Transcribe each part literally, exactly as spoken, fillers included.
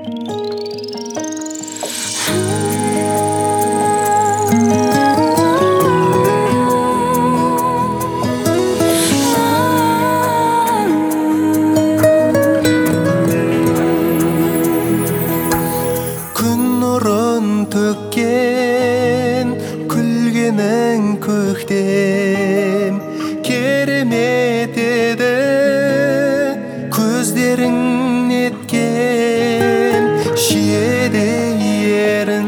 төккен күлгенің көктем керемет еді көздерің неткен шиедей ерін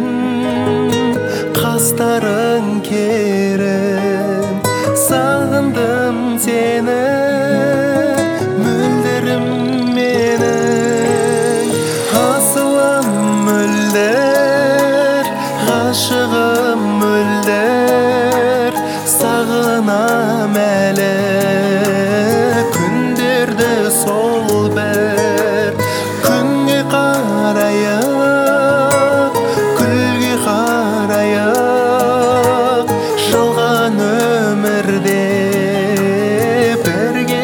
қастарың керім сағындым сені мөлдірім менің асылым мөлдір ғашығым мөлдір сағынам әлі күндерді сол бір күнге қарайық күлге қарайық жалған өмірде бірге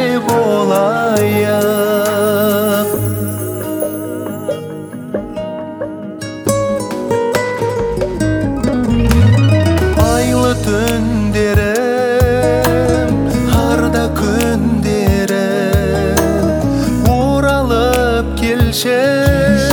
болайық. Айлы түндерім, арда күндерім оралып келші.